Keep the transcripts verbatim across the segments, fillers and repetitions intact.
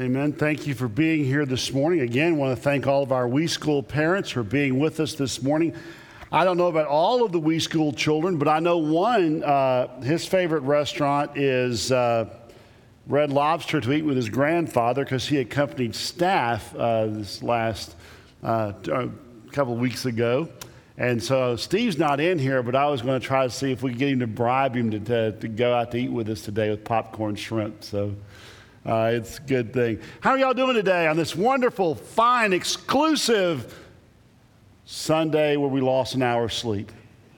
Amen. Thank you for being here this morning. Again, want to thank all of our We School parents for being with us this morning. I don't know about all of the We School children, but I know one, uh, his favorite restaurant is uh, Red Lobster to eat with his grandfather because he accompanied staff uh, this last uh, a couple of weeks ago. And so Steve's not in here, but I was going to try to see if we could get him to bribe him to, to, to go out to eat with us today with popcorn shrimp. So uh, it's a good thing. How are y'all doing today on this wonderful, fine, exclusive Sunday where we lost an hour's sleep?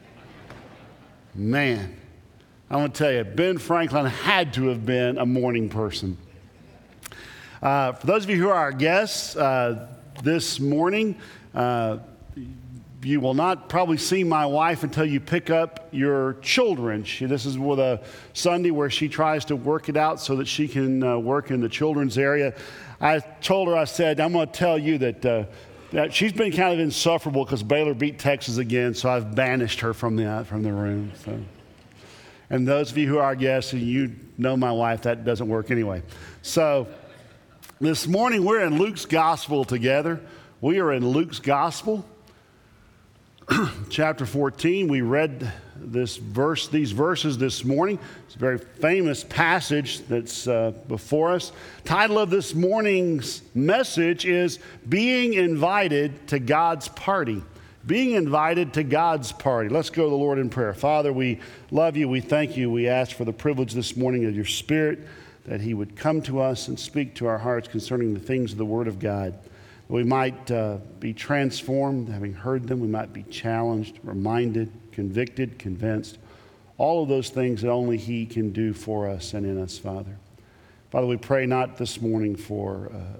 Man, I want to tell you, Ben Franklin had to have been a morning person. Uh, for those of you who are our guests uh, this morning, uh, you will not probably see my wife until you pick up your children. She, this is with a Sunday where she tries to work it out so that she can uh, work in the children's area. I told her, I said, I'm going to tell you that, uh, that she's been kind of insufferable because Baylor beat Texas again, so I've banished her from the, uh, from the room. So. And those of you who are our guests, and you know my wife, that doesn't work anyway. So this morning we're in Luke's Gospel together. We are in Luke's Gospel. Chapter fourteen, we read this verse, these verses this morning. It's a very famous passage that's uh, before us. Title of this morning's message is Being Invited to God's Party. Being invited to God's party. Let's go to the Lord in prayer. Father, we love you. We thank you. We ask for the privilege this morning of your Spirit, that he would come to us and speak to our hearts concerning the things of the Word of God. We might uh, be transformed, having heard them. We might be challenged, reminded, convicted, convinced. All of those things that only he can do for us and in us, Father. Father, we pray not this morning for uh,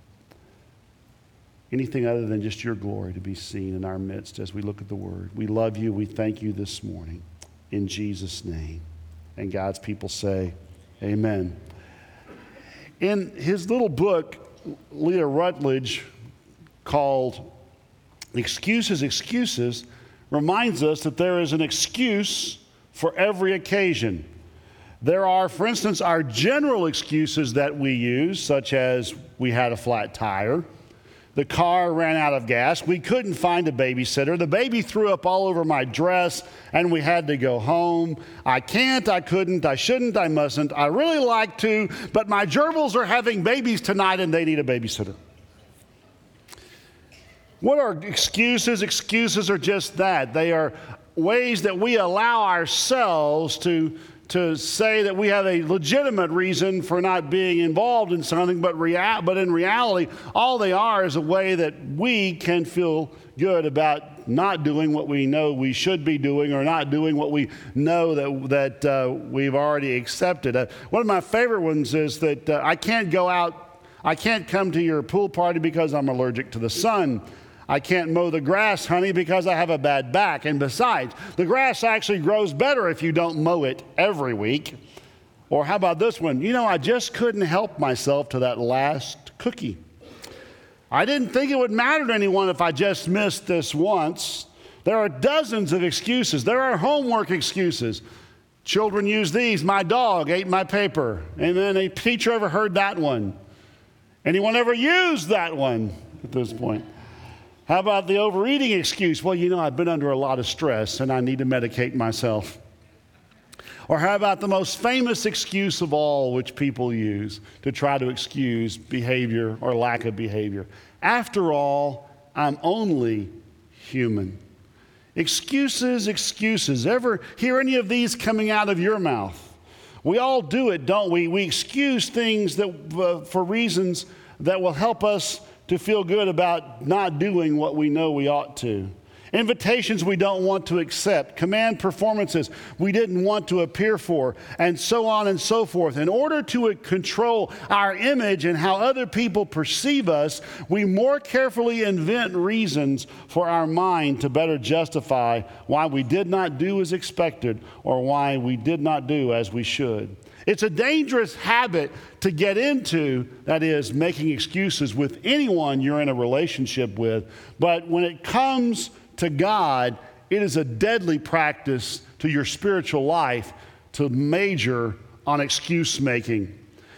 anything other than just your glory to be seen in our midst as we look at the Word. We love you. We thank you this morning. In Jesus' name. And God's people say, amen. In his little book, Leah Rutledge, called Excuses, Excuses, reminds us that there is an excuse for every occasion. There are, for instance, our general excuses that we use, such as we had a flat tire, the car ran out of gas, we couldn't find a babysitter, the baby threw up all over my dress, and we had to go home. I can't, I couldn't, I shouldn't, I mustn't, I really like to, but my gerbils are having babies tonight and they need a babysitter. What are excuses? Excuses are just that. They are ways that we allow ourselves to, to say that we have a legitimate reason for not being involved in something, but, rea- but in reality, all they are is a way that we can feel good about not doing what we know we should be doing or not doing what we know that, that uh, we've already accepted. Uh, one of my favorite ones is that uh, I can't go out, I can't come to your pool party because I'm allergic to the sun. I can't mow the grass, honey, because I have a bad back. And besides, the grass actually grows better if you don't mow it every week. Or how about this one? You know, I just couldn't help myself to that last cookie. I didn't think it would matter to anyone if I just missed this once. There are dozens of excuses. There are homework excuses. Children use these. My dog ate my paper. And then a teacher ever heard that one? Anyone ever used that one at this point? How about the overeating excuse? Well, you know, I've been under a lot of stress and I need to medicate myself. Or how about the most famous excuse of all, which people use to try to excuse behavior or lack of behavior? After all, I'm only human. Excuses, excuses. Ever hear any of these coming out of your mouth? We all do it, don't we? We excuse things that uh, for reasons that will help us to feel good about not doing what we know we ought to. Invitations we don't want to accept, command performances we didn't want to appear for, and so on and so forth. In order to control our image and how other people perceive us, we more carefully invent reasons for our mind to better justify why we did not do as expected or why we did not do as we should. It's a dangerous habit to get into, that is, making excuses with anyone you're in a relationship with. But when it comes to God, it is a deadly practice to your spiritual life to major on excuse making.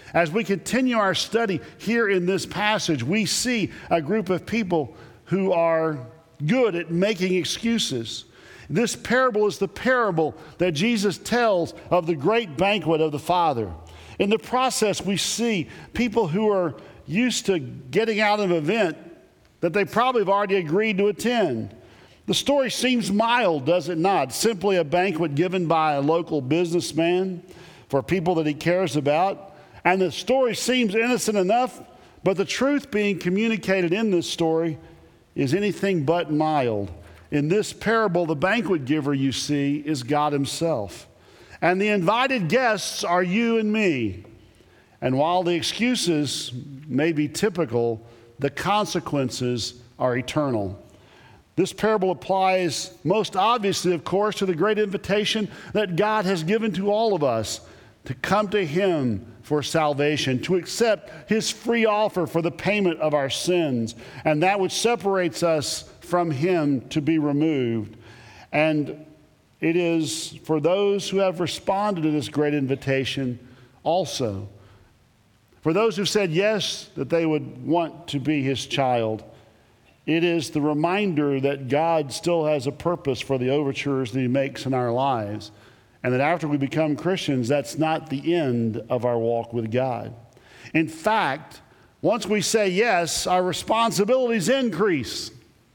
As we continue our study here in this passage, we see a group of people who are good at making excuses. This parable is the parable that Jesus tells of the great banquet of the Father. In the process, we see people who are used to getting out of an event that they probably have already agreed to attend. The story seems mild, does it not? Simply a banquet given by a local businessman for people that he cares about. And the story seems innocent enough, but the truth being communicated in this story is anything but mild. In this parable, the banquet giver, you see, is God himself. And the invited guests are you and me. And while the excuses may be typical, the consequences are eternal. This parable applies most obviously, of course, to the great invitation that God has given to all of us to come to him for salvation, to accept his free offer for the payment of our sins, and that which separates us from him to be removed. And it is for those who have responded to this great invitation also. For those who said yes, that they would want to be his child. It is the reminder that God still has a purpose for the overtures that he makes in our lives. And that after we become Christians, that's not the end of our walk with God. In fact, once we say yes, our responsibilities increase.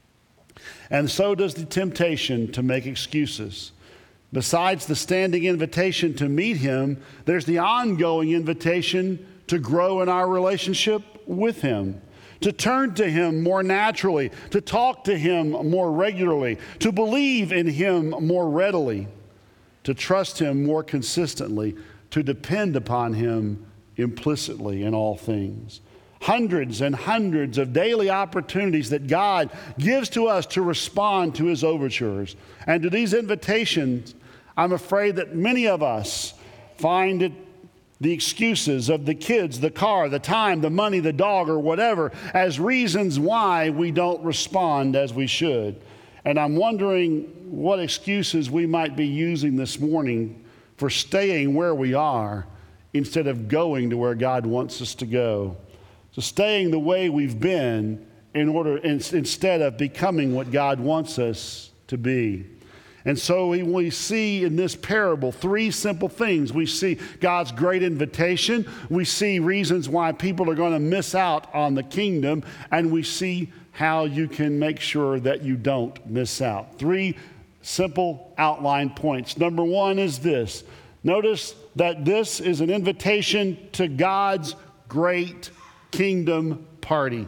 And so does the temptation to make excuses. Besides the standing invitation to meet him, there's the ongoing invitation to grow in our relationship with him, to turn to him more naturally, to talk to him more regularly, to believe in him more readily, to trust him more consistently, to depend upon him implicitly in all things. Hundreds and hundreds of daily opportunities that God gives to us to respond to his overtures. And to these invitations, I'm afraid that many of us find it the excuses of the kids, the car, the time, the money, the dog, or whatever as reasons why we don't respond as we should. And I'm wondering what excuses we might be using this morning for staying where we are instead of going to where God wants us to go. So staying the way we've been in order instead of becoming what God wants us to be. And so we, we see in this parable three simple things. We see God's great invitation. We see reasons why people are going to miss out on the kingdom. And we see how you can make sure that you don't miss out. Three simple outline points. Number one is this. Notice that this is an invitation to God's great kingdom party.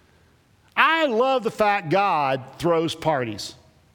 I love the fact God throws parties.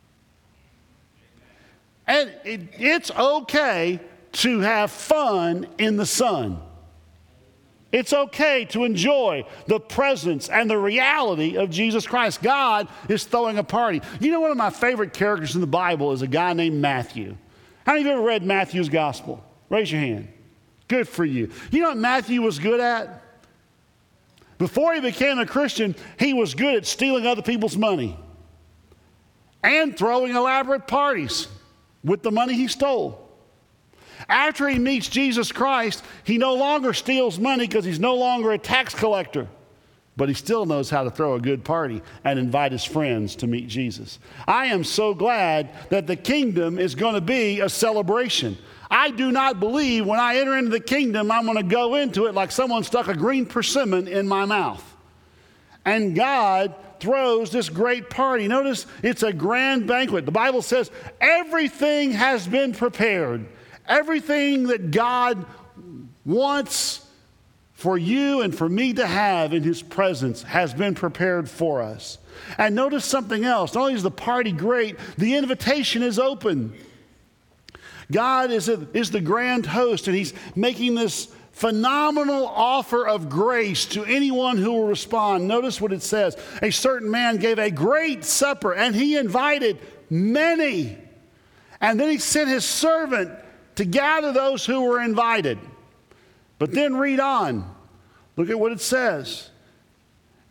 And it, it's okay to have fun in the sun. It's okay to enjoy the presence and the reality of Jesus Christ. God is throwing a party. You know, one of my favorite characters in the Bible is a guy named Matthew. How many of you ever read Matthew's gospel? Raise your hand. Good for you. You know what Matthew was good at? Before he became a Christian, he was good at stealing other people's money and throwing elaborate parties with the money he stole. After he meets Jesus Christ, he no longer steals money because he's no longer a tax collector, but he still knows how to throw a good party and invite his friends to meet Jesus. I am so glad that the kingdom is going to be a celebration. I do not believe when I enter into the kingdom, I'm going to go into it like someone stuck a green persimmon in my mouth. And God throws this great party. Notice it's a grand banquet. The Bible says everything has been prepared. Everything that God wants for you and for me to have in his presence has been prepared for us. And notice something else. Not only is the party great, the invitation is open. God is, a, is the grand host, and he's making this phenomenal offer of grace to anyone who will respond. Notice what it says. A certain man gave a great supper, and he invited many. And then he sent his servant to gather those who were invited. But then read on. Look at what it says.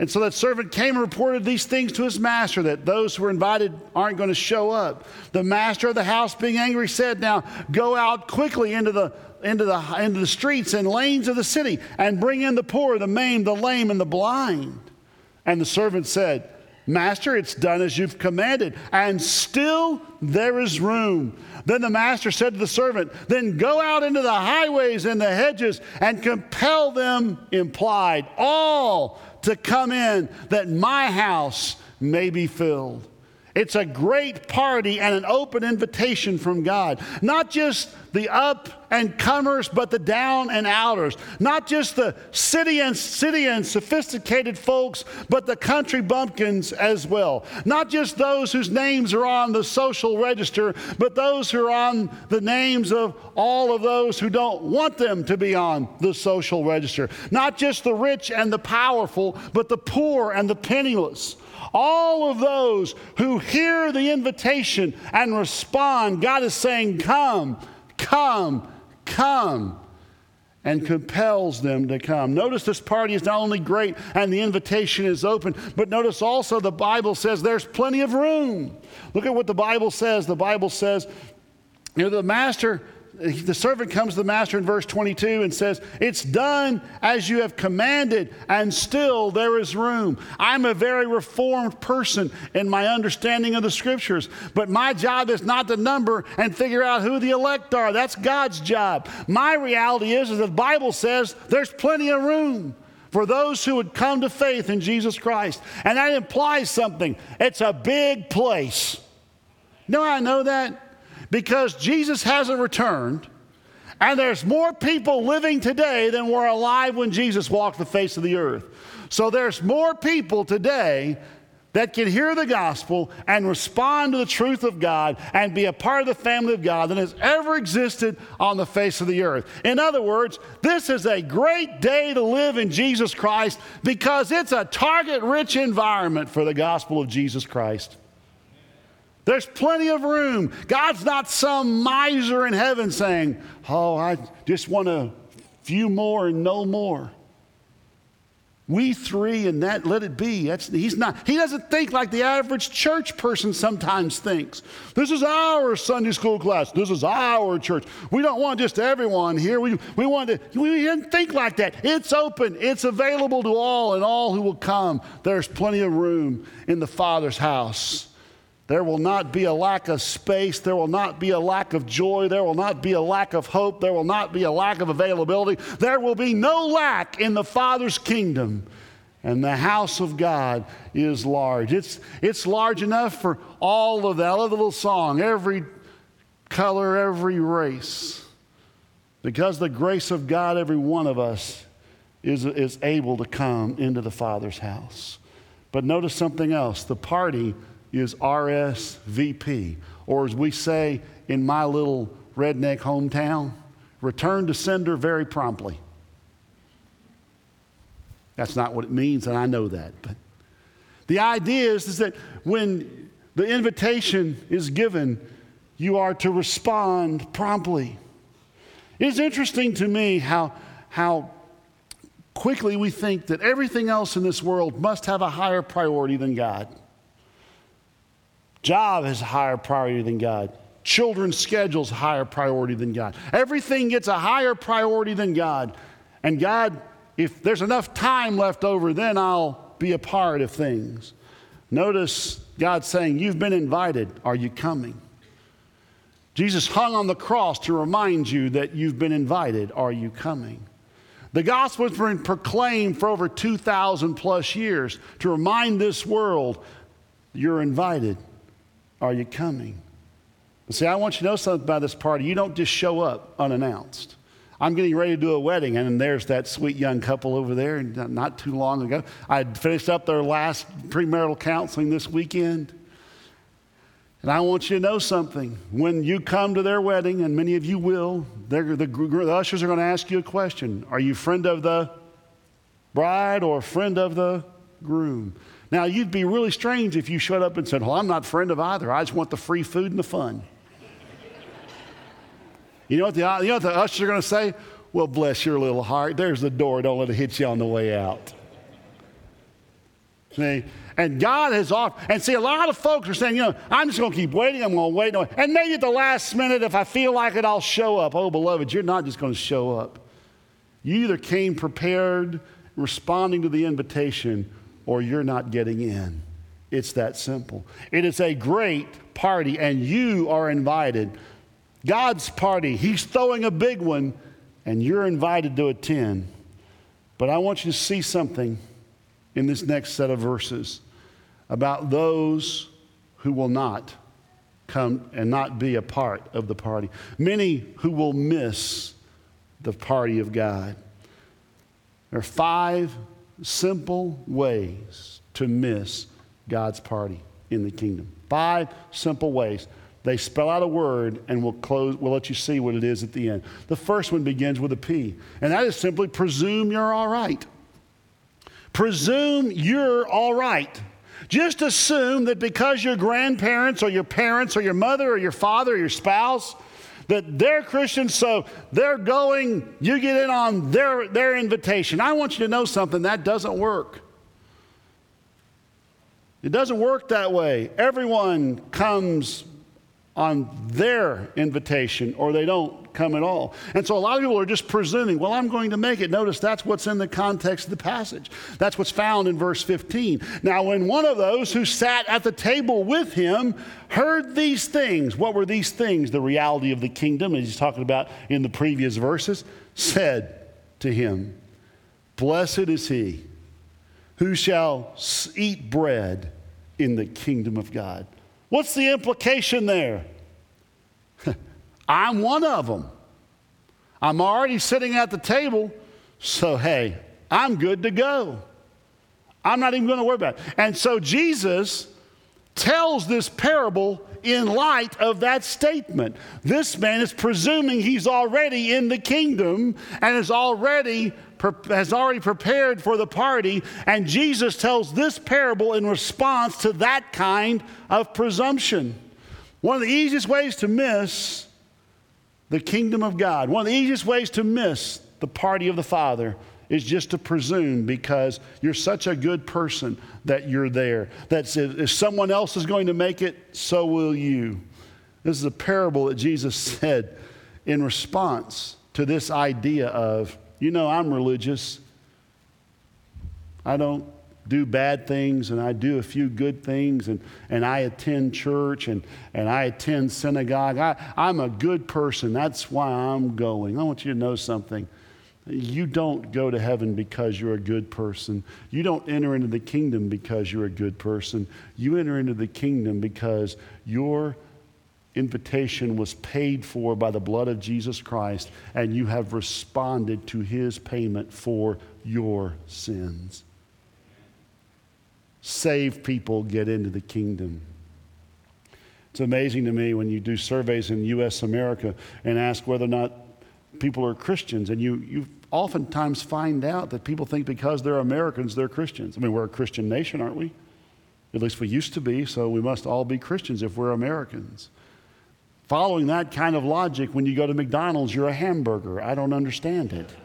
And so that servant came and reported these things to his master, that those who were invited aren't going to show up. The master of the house, being angry, said, now go out quickly into the into the into the streets and lanes of the city, and bring in the poor, the maimed, the lame, and the blind. And the servant said, Master, it's done as you've commanded, and still there is room. Then the master said to the servant, then go out into the highways and the hedges and compel them, implied, all to come in, that my house may be filled. It's a great party and an open invitation from God. Not just the up and comers, but the down and outers. Not just the city and city and sophisticated folks, but the country bumpkins as well. Not just those whose names are on the social register, but those who are on the names of all of those who don't want them to be on the social register. Not just the rich and the powerful, but the poor and the penniless. All of those who hear the invitation and respond, God is saying, come, come, come, and compels them to come. Notice this party is not only great and the invitation is open, but notice also the Bible says there's plenty of room. Look at what the Bible says. The Bible says, you know, the master, the servant comes to the master in verse twenty-two and says, it's done as you have commanded, and still there is room. I'm a very reformed person in my understanding of the scriptures, but my job is not to number and figure out who the elect are. That's God's job. My reality is, is the Bible says there's plenty of room for those who would come to faith in Jesus Christ. And that implies something. It's a big place. You know how I know that? Because Jesus hasn't returned, and there's more people living today than were alive when Jesus walked the face of the earth. So there's more people today that can hear the gospel and respond to the truth of God and be a part of the family of God than has ever existed on the face of the earth. In other words, this is a great day to live in Jesus Christ because it's a target-rich environment for the gospel of Jesus Christ. There's plenty of room. God's not some miser in heaven saying, oh, I just want a few more and no more. We three and that, let it be. That's, he's not, he doesn't think like the average church person sometimes thinks. This is our Sunday school class. This is our church. We don't want just everyone here. We, we want to, we didn't think like that. It's open. It's available to all and all who will come. There's plenty of room in the Father's house. There will not be a lack of space. There will not be a lack of joy. There will not be a lack of hope. There will not be a lack of availability. There will be no lack in the Father's kingdom. And the house of God is large. It's, it's large enough for all of that. I love the little song, every color, every race. Because the grace of God, every one of us is, is able to come into the Father's house. But notice something else. The party is R S V P, or as we say in my little redneck hometown, return to sender very promptly. That's not what it means, and I know that. But the idea is, is that when the invitation is given, you are to respond promptly. It's interesting to me how, how quickly we think that everything else in this world must have a higher priority than God. Job has a higher priority than God. Children's schedule's a higher priority than God. Everything gets a higher priority than God. And God, if there's enough time left over, then I'll be a part of things. Notice God saying, you've been invited. Are you coming? Jesus hung on the cross to remind you that you've been invited. Are you coming? The gospel has been proclaimed for over two thousand plus years to remind this world you're invited. Are you coming? But see, I want you to know something about this party. You don't just show up unannounced. I'm getting ready to do a wedding, and there's that sweet young couple over there. And not too long ago, I had finished up their last premarital counseling this weekend. And I want you to know something. When you come to their wedding, and many of you will, the, the ushers are going to ask you a question. Are you friend of the bride or friend of the groom? Now, you'd be really strange if you showed up and said, well, I'm not friend of either. I just want the free food and the fun. You know what the, you know what the ushers are going to say? Well, bless your little heart. There's the door. Don't let it hit you on the way out. See? And God has offered, and see, a lot of folks are saying, you know, I'm just going to keep waiting, I'm going to wait, and maybe at the last minute, if I feel like it, I'll show up. Oh, beloved, you're not just going to show up. You either came prepared, responding to the invitation, or you're not getting in. It's that simple. It is a great party, and you are invited. God's party, He's throwing a big one, and you're invited to attend. But I want you to see something in this next set of verses about those who will not come and not be a part of the party. Many who will miss the party of God. There are five simple ways to miss God's party in the kingdom. Five simple ways. They spell out a word, and we'll close, we'll let you see what it is at the end. The first one begins with a P, and that is simply presume you're all right. Presume you're all right. Just assume that because your grandparents or your parents or your mother or your father or your spouse, that they're Christians, so they're going, you get in on their, their invitation. I want you to know something, that doesn't work. It doesn't work that way. Everyone comes on their invitation, or they don't come at all. And so a lot of people are just presuming, well, I'm going to make it. Notice that's what's in the context of the passage. That's what's found in verse fifteen. Now, when one of those who sat at the table with him heard these things, what were these things? The reality of the kingdom, as he's talking about in the previous verses, said to him, blessed is he who shall eat bread in the kingdom of God. What's the implication there? I'm one of them. I'm already sitting at the table, so hey, I'm good to go. I'm not even going to worry about it. And so Jesus tells this parable in light of that statement. This man is presuming he's already in the kingdom and is already has already prepared for the party, and Jesus tells this parable in response to that kind of presumption. One of the easiest ways to miss the kingdom of God, one of the easiest ways to miss the party of the Father is just to presume because you're such a good person that you're there. That if someone else is going to make it, so will you. This is a parable that Jesus said in response to this idea of, you know, I'm religious. I don't do bad things, and I do a few good things, and, and I attend church, and, and I attend synagogue. I, I'm a good person. That's why I'm going. I want you to know something. You don't go to heaven because you're a good person. You don't enter into the kingdom because you're a good person. You enter into the kingdom because your invitation was paid for by the blood of Jesus Christ, and you have responded to his payment for your sins. Saved people get into the kingdom. It's amazing to me when you do surveys in U S America and ask whether or not people are Christians, and you, you oftentimes find out that people think because they're Americans, they're Christians. I mean, we're a Christian nation, aren't we? At least we used to be, so we must all be Christians if we're Americans. Following that kind of logic, when you go to McDonald's, you're a hamburger. I don't understand it.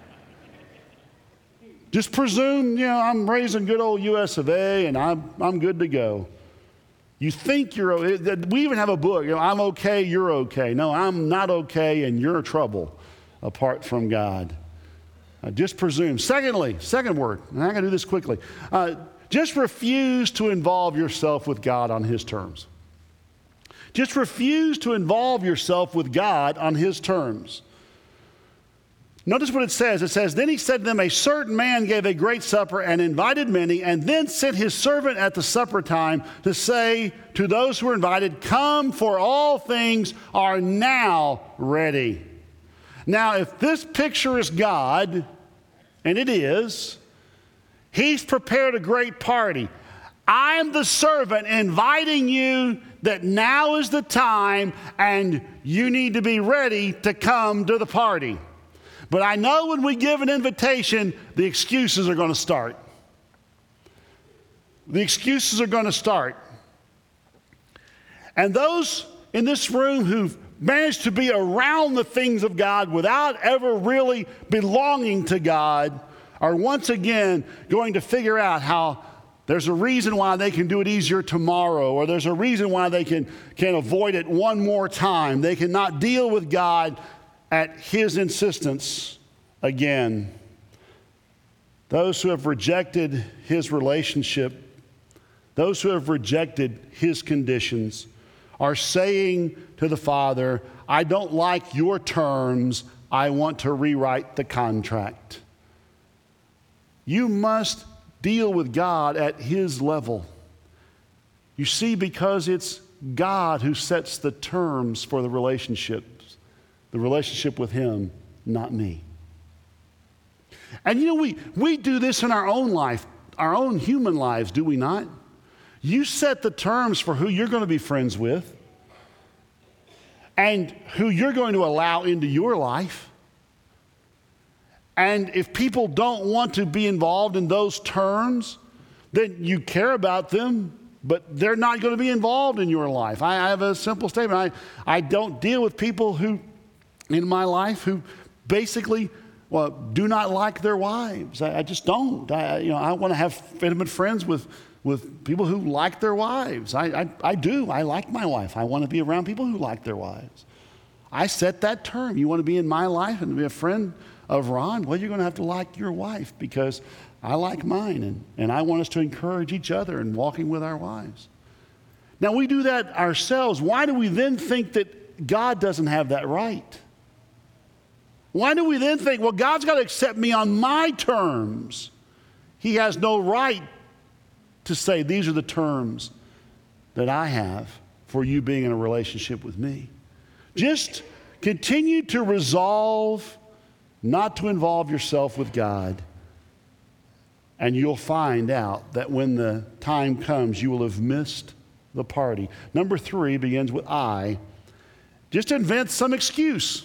Just presume, you know, I'm raised in good old U S of A, and I'm, I'm good to go. You think you're, we even have a book, you know, I'm okay, you're okay. No, I'm not okay, and you're in trouble apart from God. Uh, just presume. Secondly, second word, and I'm going to do this quickly. Uh, just refuse to involve yourself with God on his terms. Just refuse to involve yourself with God on his terms. Notice what it says. It says, then he said to them, a certain man gave a great supper and invited many, and then sent his servant at the supper time to say to those who were invited, come, for all things are now ready. Now, if this picture is God, and it is, he's prepared a great party. I'm the servant inviting you that now is the time and you need to be ready to come to the party. But I know when we give an invitation, the excuses are going to start. The excuses are going to start. And those in this room who've managed to be around the things of God without ever really belonging to God are once again going to figure out how There's a reason why they can do it easier tomorrow, or there's a reason why they can, can avoid it one more time. They cannot deal with God at his insistence again. Those who have rejected his relationship, those who have rejected his conditions, are saying to the Father, I don't like your terms, I want to rewrite the contract. You must deal with God at his level. You see, because it's God who sets the terms for the relationships, the relationship with him, not me. And you know, we, we do this in our own life, our own human lives, do we not? You set the terms for who you're going to be friends with and who you're going to allow into your life. And if people don't want to be involved in those terms, then you care about them, but they're not going to be involved in your life. I, I have a simple statement. I, I don't deal with people who, in my life, who basically well, do not like their wives. I, I just don't. I, you know, I want to have intimate friends with, with people who like their wives. I, I, I do. I like my wife. I want to be around people who like their wives. I set that term. You want to be in my life and be a friend of Ron? Well, you're going to have to like your wife because I like mine, and, and I want us to encourage each other in walking with our wives. Now, we do that ourselves. Why do we then think that God doesn't have that right? Why do we then think, well, God's got to accept me on my terms? He has no right to say, these are the terms that I have for you being in a relationship with me. Just continue to resolve not to involve yourself with God, and you'll find out that when the time comes, you will have missed the party. Number three begins with I. Just invent some excuse.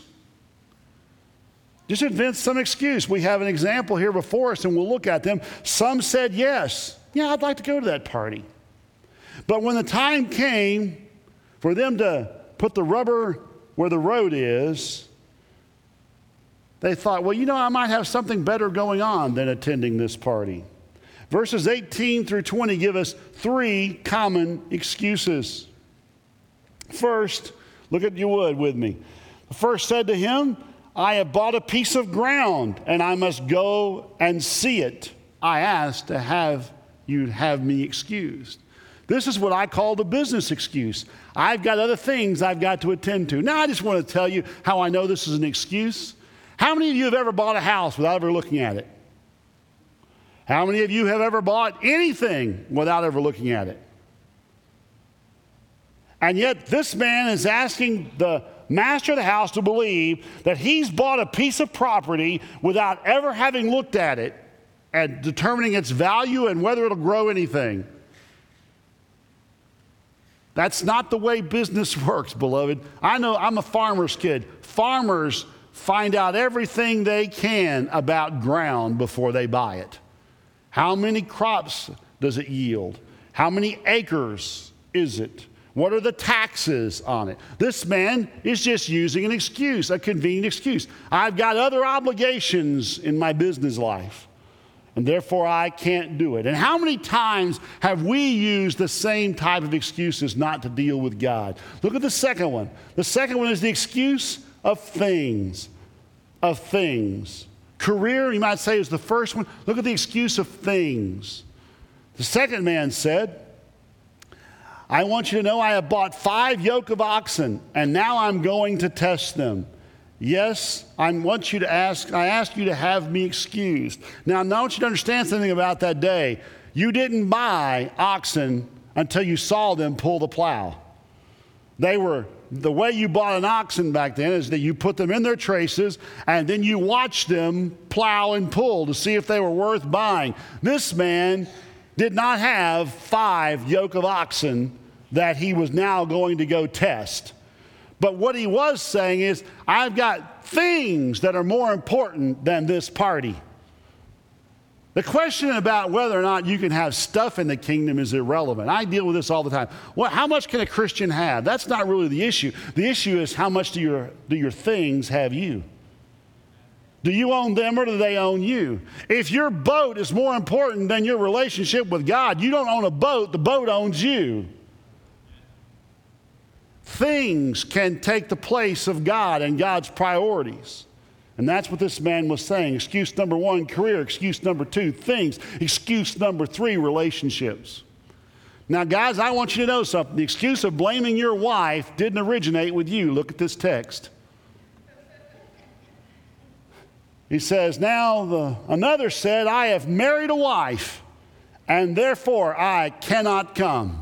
Just invent some excuse. We have an example here before us, and we'll look at them. Some said yes. Yeah, I'd like to go to that party. But when the time came for them to put the rubber where the road is, they thought, well, you know, I might have something better going on than attending this party. Verses eighteen through twenty give us three common excuses. First, look at you would with me. The first said to him, I have bought a piece of ground, and I must go and see it. I asked to have you have me excused. This is what I call the business excuse. I've got other things I've got to attend to. Now, I just want to tell you how I know this is an excuse. How many of you have ever bought a house without ever looking at it? How many of you have ever bought anything without ever looking at it? And yet this man is asking the master of the house to believe that he's bought a piece of property without ever having looked at it and determining its value and whether it'll grow anything. That's not the way business works, beloved. I know I'm a farmer's kid. Farmers find out everything they can about ground before they buy it. How many crops does it yield? How many acres is it? What are the taxes on it? This man is just using an excuse, a convenient excuse. I've got other obligations in my business life, and therefore I can't do it. And how many times have we used the same type of excuses not to deal with God? Look at the second one. The second one is the excuse of things, of things. Career, you might say, is the first one. Look at the excuse of things. The second man said, I want you to know I have bought five yoke of oxen, and now I'm going to test them. Yes, I want you to ask, I ask you to have me excused. Now, I want you to understand something about that day. You didn't buy oxen until you saw them pull the plow. They were, the way you bought an oxen back then is that you put them in their traces and then you watched them plow and pull to see if they were worth buying. This man did not have five yoke of oxen that he was now going to go test. But what he was saying is, I've got things that are more important than this party. The question about whether or not you can have stuff in the kingdom is irrelevant. I deal with this all the time. Well, how much can a Christian have? That's not really the issue. The issue is how much do your, do your things have you? Do you own them or do they own you? If your boat is more important than your relationship with God, you don't own a boat, the boat owns you. Things can take the place of God and God's priorities. And that's what this man was saying. Excuse number one, career. Excuse number two, things. Excuse number three, relationships. Now, guys, I want you to know something. The excuse of blaming your wife didn't originate with you. Look at this text. He says, now the, another said, I have married a wife, and therefore I cannot come.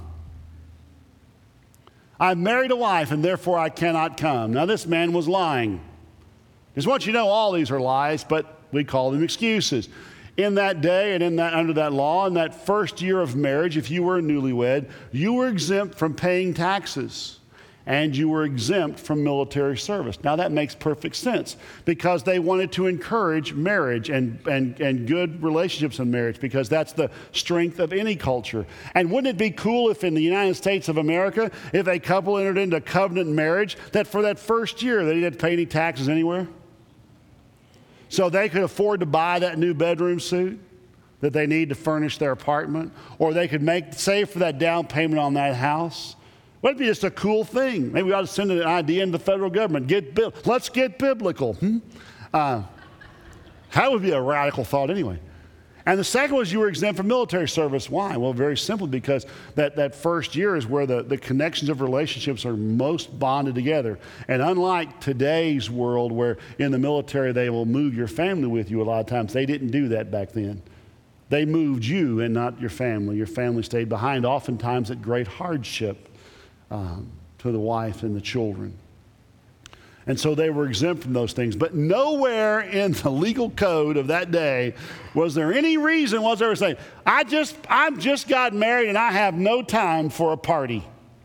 I've married a wife, and therefore I cannot come. Now, this man was lying. Just want you to know all these are lies, but we call them excuses. In that day and in that, under that law, in that first year of marriage, if you were a newlywed, you were exempt from paying taxes. And you were exempt from military service. Now that makes perfect sense because they wanted to encourage marriage and, and, and good relationships in marriage because that's the strength of any culture. And wouldn't it be cool if in the United States of America, if a couple entered into covenant marriage, that for that first year they didn't pay any taxes anywhere? So they could afford to buy that new bedroom suit that they need to furnish their apartment, or they could make save for that down payment on that house. Wouldn't it be just a cool thing? Maybe we ought to send an idea into the federal government. Get, let's get biblical. Hmm? Uh, that would be a radical thought anyway. And the second was you were exempt from military service. Why? Well, very simply because that, that first year is where the, the connections of relationships are most bonded together. And unlike today's world where in the military they will move your family with you a lot of times, they didn't do that back then. They moved you and not your family. Your family stayed behind, oftentimes at great hardship. Um, to the wife and the children. And so they were exempt from those things. But nowhere in the legal code of that day was there any reason whatsoever saying, I just, I've just got married and I have no time for a party.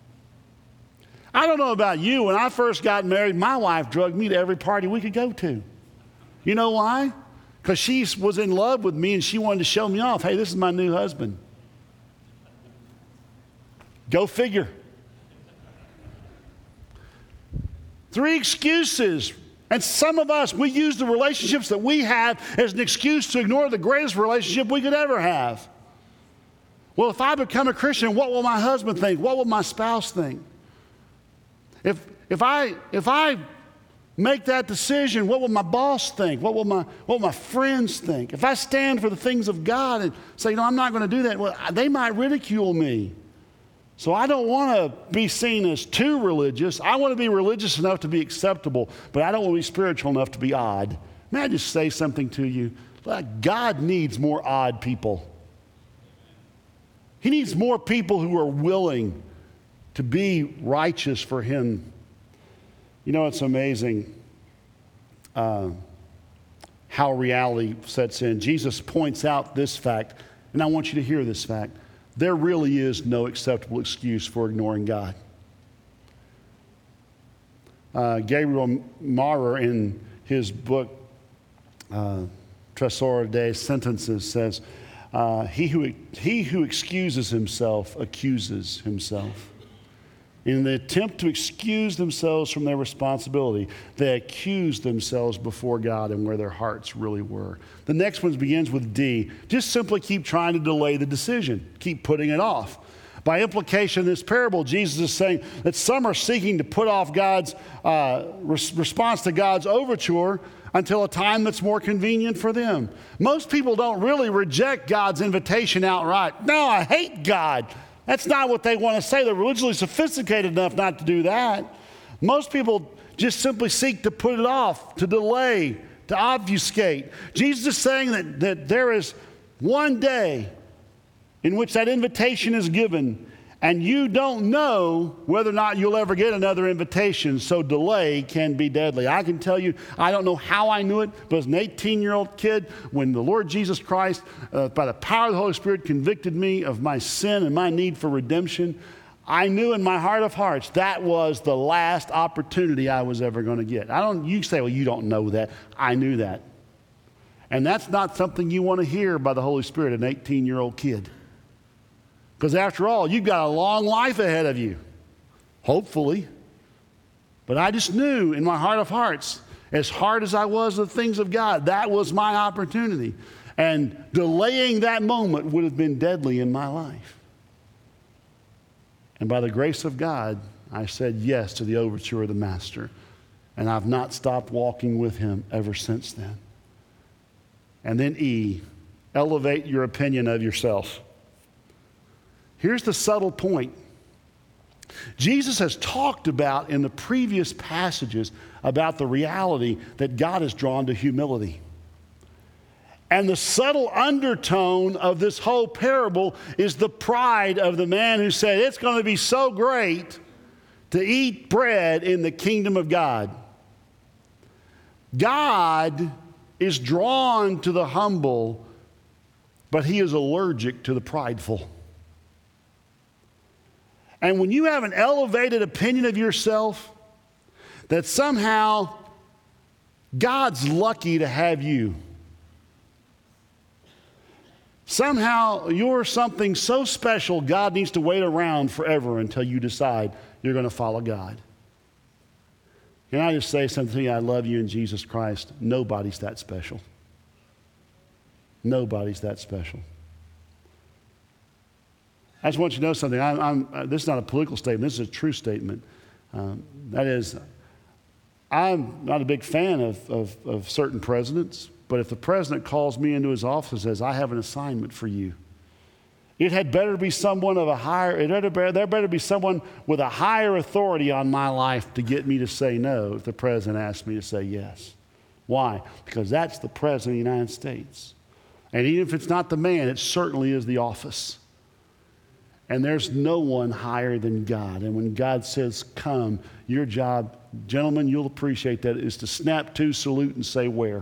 I don't know about you. When I first got married, my wife drugged me to every party we could go to. You know why? Because she was in love with me and she wanted to show me off. Hey, this is my new husband. Go figure. Three excuses. And some of us, we use the relationships that we have as an excuse to ignore the greatest relationship we could ever have. Well, if I become a Christian, what will my husband think? What will my spouse think? If, if, I, if I make that decision, what will my boss think? What will my, what will my friends think? If I stand for the things of God and say, you know, I'm not going to do that, well, they might ridicule me. So I don't want to be seen as too religious. I want to be religious enough to be acceptable, but I don't want to be spiritual enough to be odd. May I just say something to you? God needs more odd people. He needs more people who are willing to be righteous for Him. You know, it's amazing uh, how reality sets in. Jesus points out this fact, and I want you to hear this fact. There really is no acceptable excuse for ignoring God. Uh, Gabriel Maurer, in his book, uh, Tresor de Sentences, says, uh, he, who, he who excuses himself accuses himself. In the attempt to excuse themselves from their responsibility, they accuse themselves before God and where their hearts really were. The next one begins with D. Just simply keep trying to delay the decision. Keep putting it off. By implication in this parable, Jesus is saying that some are seeking to put off God's uh, res- response to God's overture until a time that's more convenient for them. Most people don't really reject God's invitation outright. No, I hate God. That's not what they want to say. They're religiously sophisticated enough not to do that. Most people just simply seek to put it off, to delay, to obfuscate. Jesus is saying that, that there is one day in which that invitation is given, and you don't know whether or not you'll ever get another invitation, so delay can be deadly. I can tell you, I don't know how I knew it, but as an eighteen-year-old kid, when the Lord Jesus Christ, uh, by the power of the Holy Spirit, convicted me of my sin and my need for redemption, I knew in my heart of hearts that was the last opportunity I was ever going to get. I don't. You say, well, you don't know that. I knew that. And that's not something you want to hear by the Holy Spirit, an eighteen-year-old kid. Because after all, you've got a long life ahead of you, hopefully. But I just knew in my heart of hearts, As hard as I was with the things of God, that was my opportunity. And delaying that moment would have been deadly in my life. And by the grace of God, I said yes to the overture of the Master. And I've not stopped walking with him ever since then. And then E, elevate your opinion of yourself. Here's the subtle point. Jesus has talked about in the previous passages about the reality that God is drawn to humility. And the subtle undertone of this whole parable is the pride of the man who said, it's going to be so great to eat bread in the kingdom of God. God is drawn to the humble, but he is allergic to the prideful. And when you have an elevated opinion of yourself, that somehow God's lucky to have you. Somehow you're something so special, God needs to wait around forever until you decide you're going to follow God. Can I just say something to you? I love you in Jesus Christ. Nobody's that special. Nobody's that special. I just want you to know something. I'm, I'm, uh, this is not a political statement. This is a true statement. Um, that is, I'm not a big fan of, of, of certain presidents, but if the president calls me into his office and says, I have an assignment for you, it had better be someone of a higher, it had better, there better be someone with a higher authority on my life to get me to say no if the president asks me to say yes. Why? Because that's the president of the United States. And even if it's not the man, it certainly is the office. And there's no one higher than God. And when God says, come, your job, gentlemen, you'll appreciate that, is to snap to, salute, and say where.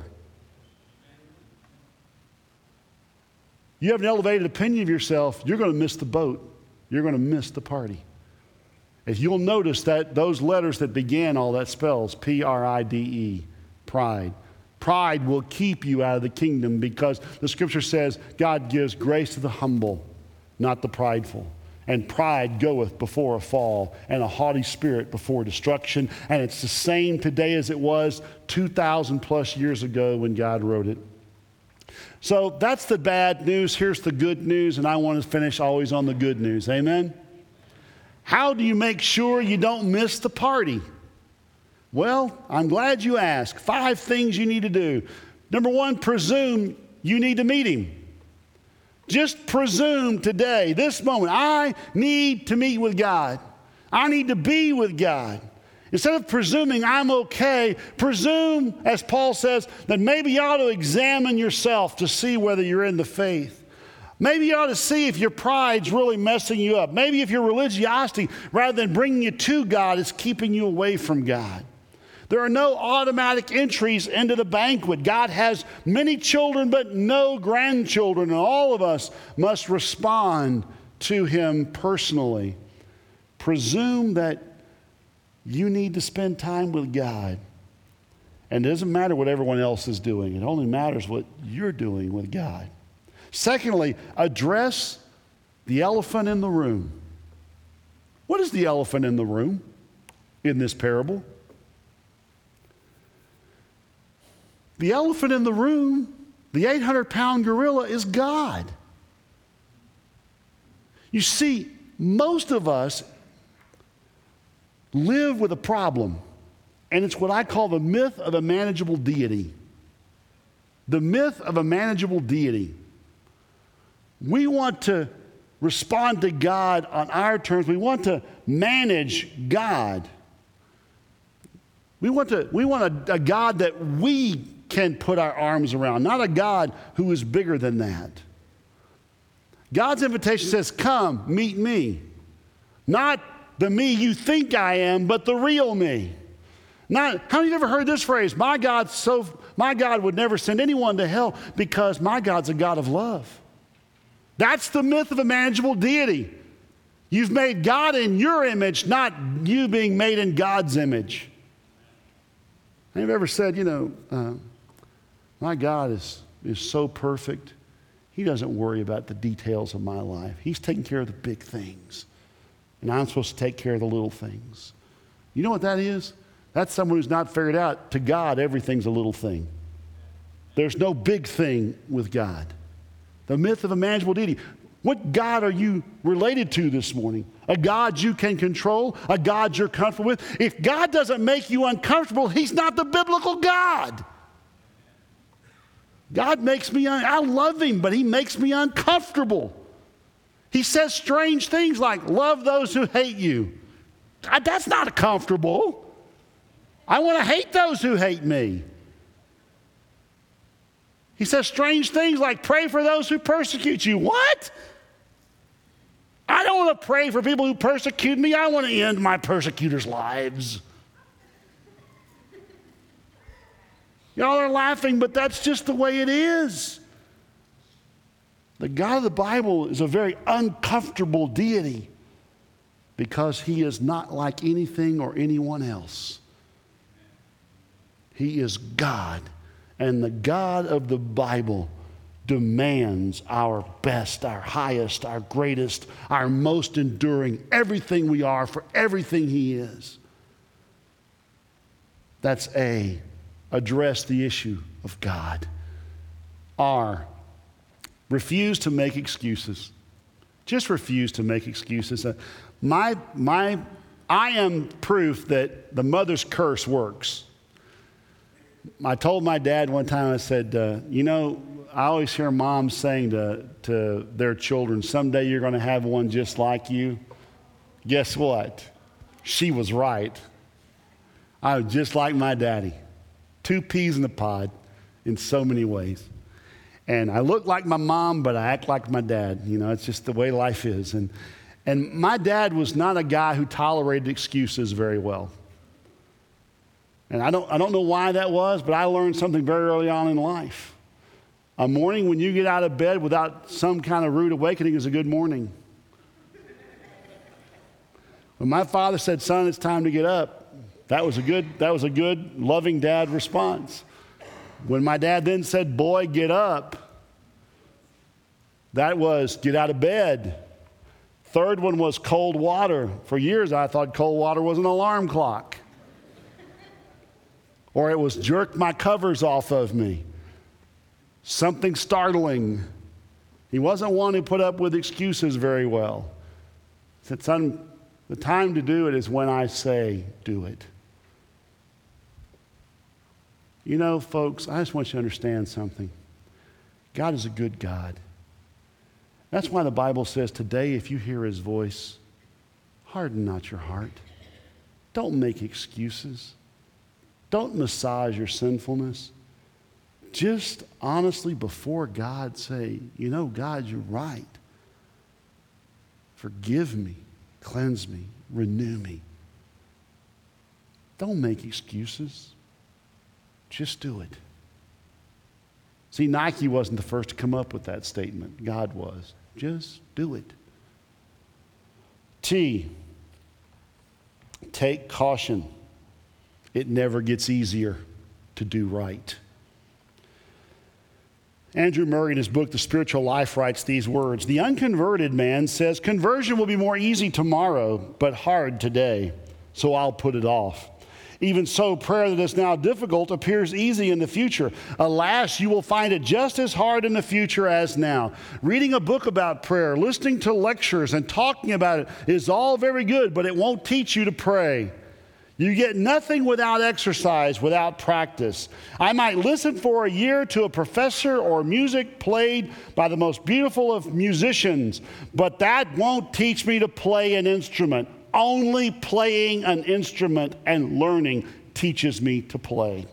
You have an elevated opinion of yourself, you're going to miss the boat. You're going to miss the party. If you'll notice that those letters that began all that spells, P R I D E, pride. Pride will keep you out of the kingdom because the scripture says God gives grace to the humble, not the prideful. And pride goeth before a fall, and a haughty spirit before destruction. And it's the same today as it was two thousand plus years ago when God wrote it. So that's the bad news. Here's the good news, and I want to finish always on the good news. Amen? How do you make sure you don't miss the party? Well, I'm glad you asked. Five things you need to do. Number one, presume you need to meet him. Just presume today, this moment, I need to meet with God. I need to be with God. Instead of presuming I'm okay, presume, as Paul says, that maybe you ought to examine yourself to see whether you're in the faith. Maybe you ought to see if your pride's really messing you up. Maybe if your religiosity, rather than bringing you to God, is keeping you away from God. There are no automatic entries into the banquet. God has many children, but no grandchildren, and all of us must respond to him personally. Presume that you need to spend time with God. And it doesn't matter what everyone else is doing. It only matters what you're doing with God. Secondly, address the elephant in the room. What is the elephant in the room in this parable? The elephant in the room, the eight hundred pound gorilla, is God. You see, most of us live with a problem, and it's what I call the myth of a manageable deity. The myth of a manageable deity. We want to respond to God on our terms. We want to manage God. We want to, we want a, a God that we can put our arms around, not a God who is bigger than that. God's invitation says, come, meet me. Not the me you think I am, but the real me. Not, how many of you ever heard this phrase? My God's so, my God would never send anyone to hell because my God's a God of love. That's the myth of a manageable deity. You've made God in your image, not you being made in God's image. Have you ever said, you know, uh, my God is, is so perfect, he doesn't worry about the details of my life. He's taking care of the big things. And I'm supposed to take care of the little things. You know what that is? That's someone who's not figured out, to God, everything's a little thing. There's no big thing with God. The myth of a manageable deity. What God are you related to this morning? A God you can control? A God you're comfortable with? If God doesn't make you uncomfortable, he's not the biblical God. God makes me, un- I love him, but he makes me uncomfortable. He says strange things like, love those who hate you. I, that's not comfortable. I want to hate those who hate me. He says strange things like, pray for those who persecute you. What? I don't want to pray for people who persecute me. I want to end my persecutors' lives. Y'all are laughing, but that's just the way it is. The God of the Bible is a very uncomfortable deity because he is not like anything or anyone else. He is God, and the God of the Bible demands our best, our highest, our greatest, our most enduring, everything we are for everything he is. That's A, address the issue of God. R, refuse to make excuses. Just refuse to make excuses. Uh, my, my, I am proof that the mother's curse works. I told my dad one time, I said, uh, you know, I always hear moms saying to, to their children, someday you're going to have one just like you. Guess what? She was right. I was just like my daddy. Two peas in a pod in so many ways. And I look like my mom, but I act like my dad. You know, it's just the way life is. And, and my dad was not a guy who tolerated excuses very well. And I don't, I don't know why that was, but I learned something very early on in life. A morning when you get out of bed without some kind of rude awakening is a good morning. When my father said, son, it's time to get up, that was a good, that was a good, loving dad response. When my dad then said, boy, get up, that was get out of bed. Third one was cold water. For years I thought cold water was an alarm clock. Or it was jerk my covers off of me. Something startling. He wasn't one who put up with excuses very well. He said, son, the time to do it is when I say do it. You know, folks, I just want you to understand something. God is a good God. That's why the Bible says today, if you hear his voice, harden not your heart. Don't make excuses. Don't massage your sinfulness. Just honestly before God say, you know, God, you're right. Forgive me, cleanse me, renew me. Don't make excuses. Just do it. See, Nike wasn't the first to come up with that statement. God was. Just do it. T, take caution. It never gets easier to do right. Andrew Murray, in his book, The Spiritual Life, writes these words. The unconverted man says, conversion will be more easy tomorrow, but hard today, so I'll put it off. Even so, prayer that is now difficult appears easy in the future. Alas, you will find it just as hard in the future as now. Reading a book about prayer, listening to lectures, and talking about it is all very good, but it won't teach you to pray. You get nothing without exercise, without practice. I might listen for a year to a professor or music played by the most beautiful of musicians, but that won't teach me to play an instrument. Only playing an instrument and learning teaches me to play.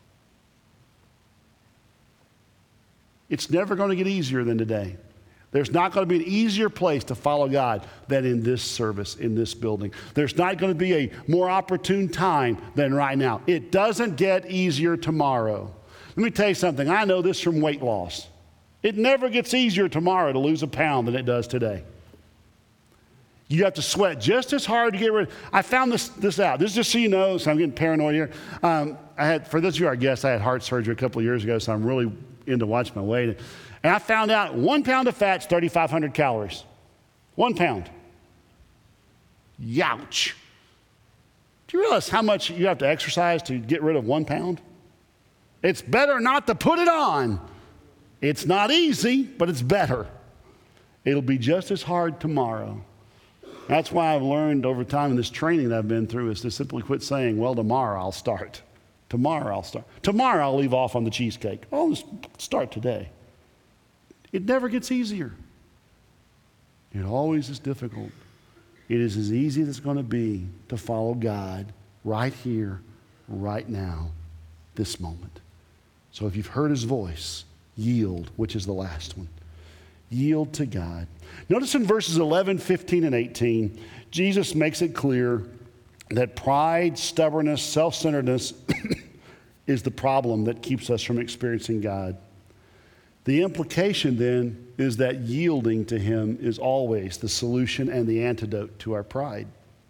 It's never going to get easier than today. There's not going to be an easier place to follow God than in this service, in this building. There's not going to be a more opportune time than right now. It doesn't get easier tomorrow. Let me tell you something. I know this from weight loss. It never gets easier tomorrow to lose a pound than it does today. You have to sweat just as hard to get rid of. I found this, this out. This is just so you know, so I'm getting paranoid here. Um, I had, for those of you our guests, I had heart surgery a couple of years ago, so I'm really into watching my weight. And I found out one pound of fat is thirty-five hundred calories. One pound. Youch. Do you realize how much you have to exercise to get rid of one pound? It's better not to put it on. It's not easy, but it's better. It'll be just as hard tomorrow. That's why I've learned over time in this training that I've been through is to simply quit saying, well, tomorrow I'll start. Tomorrow I'll start. Tomorrow I'll leave off on the cheesecake. I'll just start today. It never gets easier. It always is difficult. It is as easy as it's going to be to follow God right here, right now, this moment. So if you've heard his voice, yield, which is the last one. Yield to God. Notice in verses eleven, fifteen, and eighteen, Jesus makes it clear that pride, stubbornness, self-centeredness is the problem that keeps us from experiencing God. The implication then is that yielding to him is always the solution and the antidote to our pride.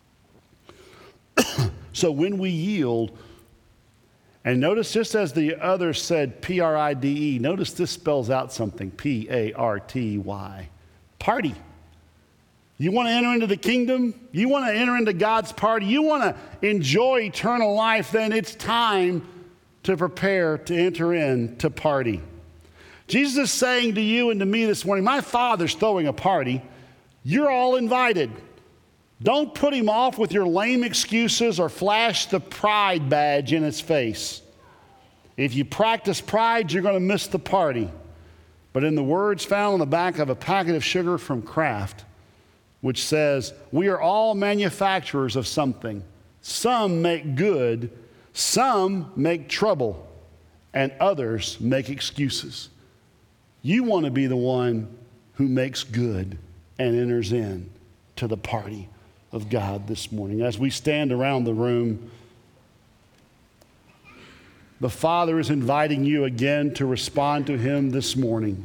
So when we yield, and notice just as the other said P R I D E, notice this spells out something, P A R T Y, party. You want to enter into the kingdom? You want to enter into God's party? You want to enjoy eternal life? Then it's time to prepare to enter in to party. Jesus is saying to you and to me this morning, my Father's throwing a party. You're all invited. Don't put him off with your lame excuses or flash the pride badge in his face. If you practice pride, you're going to miss the party. But in the words found on the back of a packet of sugar from Kraft, which says, we are all manufacturers of something. Some make good, some make trouble, and others make excuses. You want to be the one who makes good and enters in to the party of God this morning. As we stand around the room, the Father is inviting you again to respond to him this morning.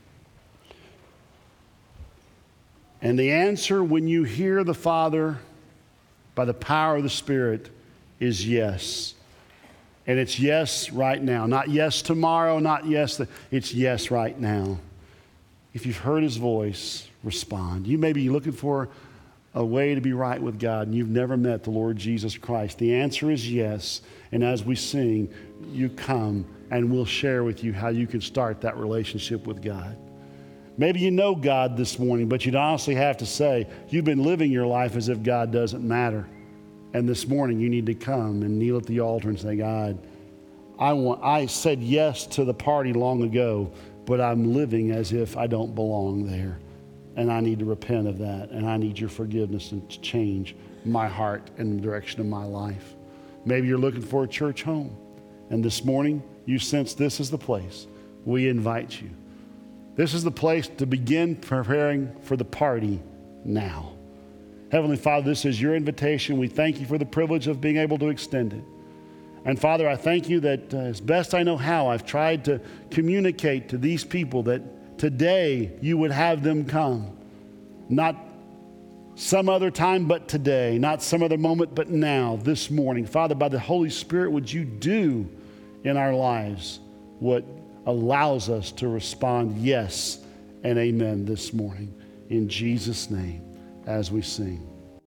And the answer when you hear the Father by the power of the Spirit is yes. And it's yes right now. Not yes tomorrow, not yes. The, it's yes right now. If you've heard his voice, respond. You may be looking for a way to be right with God and you've never met the Lord Jesus Christ. The answer is yes. And as we sing, you come and we'll share with you how you can start that relationship with God. Maybe you know God this morning, but you'd honestly have to say, you've been living your life as if God doesn't matter. And this morning you need to come and kneel at the altar and say, God, I want, I said yes to the party long ago, but I'm living as if I don't belong there. And I need to repent of that. And I need your forgiveness and to change my heart and the direction of my life. Maybe you're looking for a church home. And this morning you sense this is the place. We invite you. This is the place to begin preparing for the party now. Heavenly Father, this is your invitation. We thank you for the privilege of being able to extend it. And Father, I thank you that uh, as best I know how, I've tried to communicate to these people that today you would have them come. Not some other time, but today. Not some other moment, but now, this morning. Father, by the Holy Spirit, would you do in our lives what allows us to respond yes and amen this morning. In Jesus' name, as we sing.